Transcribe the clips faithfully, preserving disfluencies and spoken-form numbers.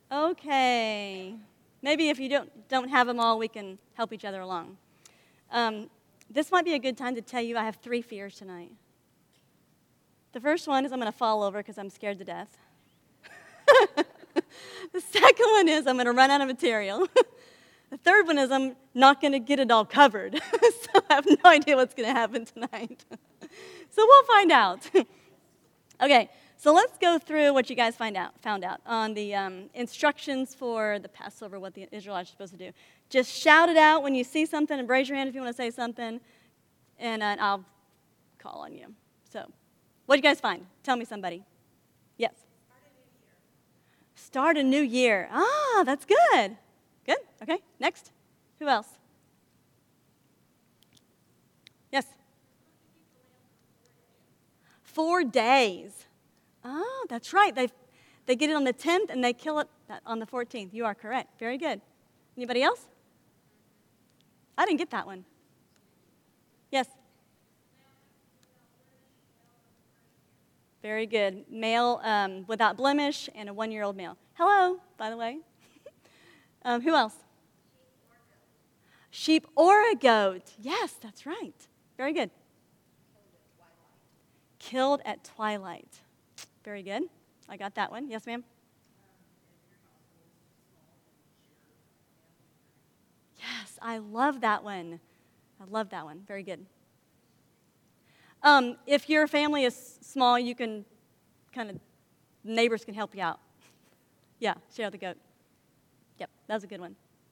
Okay. Maybe if you don't, don't have them all, we can help each other along. Um, this might be a good time to tell you I have three fears tonight. The first one is I'm going to fall over because I'm scared to death. The second one is I'm going to run out of material. The third one is I'm not going to get it all covered. So I have no idea what's going to happen tonight. So we'll find out. Okay, so let's go through what you guys find out, found out on the um, instructions for the Passover, what the Israelites are supposed to do. Just shout it out when you see something and raise your hand if you want to say something, and uh, I'll call on you. So what did you guys find? Tell me somebody. Yes. Start a new year. Ah, that's good. Good. Okay. Next. Who else? Yes. Four days. Oh, that's right. They they get it on the tenth and they kill it on the fourteenth. You are correct. Very good. Anybody else? I didn't get that one. Yes. Very good. Male um, without blemish and a one-year-old male. Hello, by the way. um, who else? Sheep or a goat. Yes, that's right. Very good. Killed at twilight. Very good. I got that one. Yes, ma'am? Yes, I love that one. I love that one. Very good. Um, if your family is small, you can kind of, neighbors can help you out. Yeah, share the goat. Yep, that was a good one.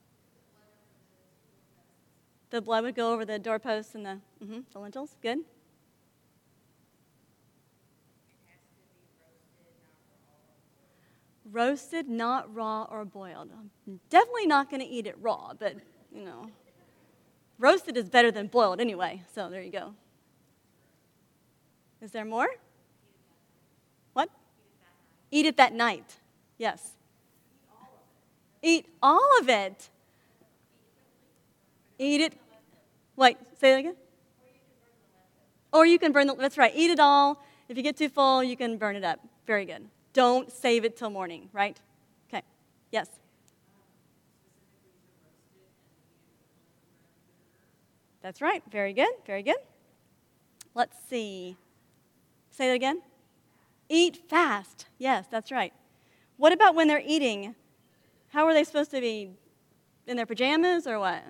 The blood would go over the doorposts and the, mm-hmm, the lintels. Good. Roasted, not raw or boiled. I'm definitely not going to eat it raw, but, you know, roasted is better than boiled anyway, so there you go. Is there more? What? Eat it that night. Yes. Eat all of it. Eat it. Wait, say that again? Or you can burn the, that's right. Eat it all. If you get too full, you can burn it up. Very good. Don't save it till morning, right? Okay. Yes. That's right. Very good. Very good. Let's see. Say that again. Eat fast. Yes, that's right. What about when they're eating? How are they supposed to be? In their pajamas or what?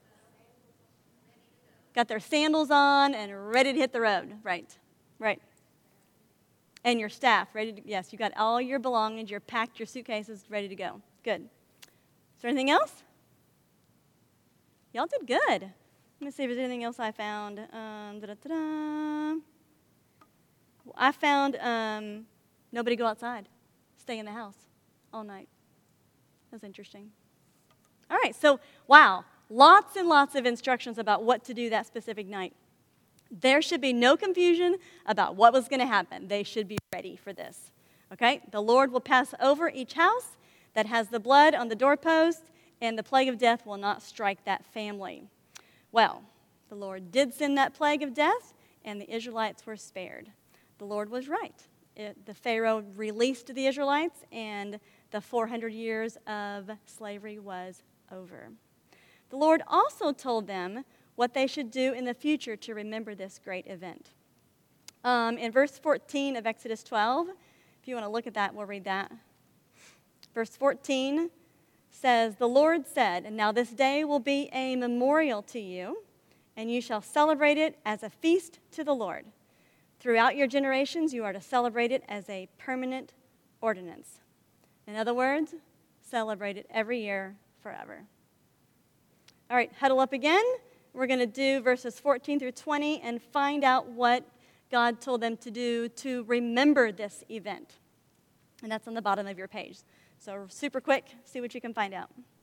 Got their sandals on and ready to hit the road. Right. Right. And your staff ready to, yes, you got all your belongings, you're packed, your suitcases ready to go. Good. Is there anything else? Y'all did good. Let me see if there's anything else I found. Um, da-da-da-da. I found um, nobody go outside. Stay in the house all night. That's interesting. All right, so, wow, lots and lots of instructions about what to do that specific night. There should be no confusion about what was going to happen. They should be ready for this. Okay? The Lord will pass over each house that has the blood on the doorpost, and the plague of death will not strike that family. Well, the Lord did send that plague of death, and the Israelites were spared. The Lord was right. It, the Pharaoh released the Israelites, and the four hundred years of slavery was over. The Lord also told them what they should do in the future to remember this great event. Um, in verse fourteen of Exodus twelve, if you want to look at that, we'll read that. Verse fourteen says, "The Lord said, and now this day will be a memorial to you, and you shall celebrate it as a feast to the Lord. Throughout your generations, you are to celebrate it as a permanent ordinance." In other words, celebrate it every year forever. All right, huddle up again. We're going to do verses fourteen through twenty and find out what God told them to do to remember this event. And that's on the bottom of your page. So super quick, see what you can find out.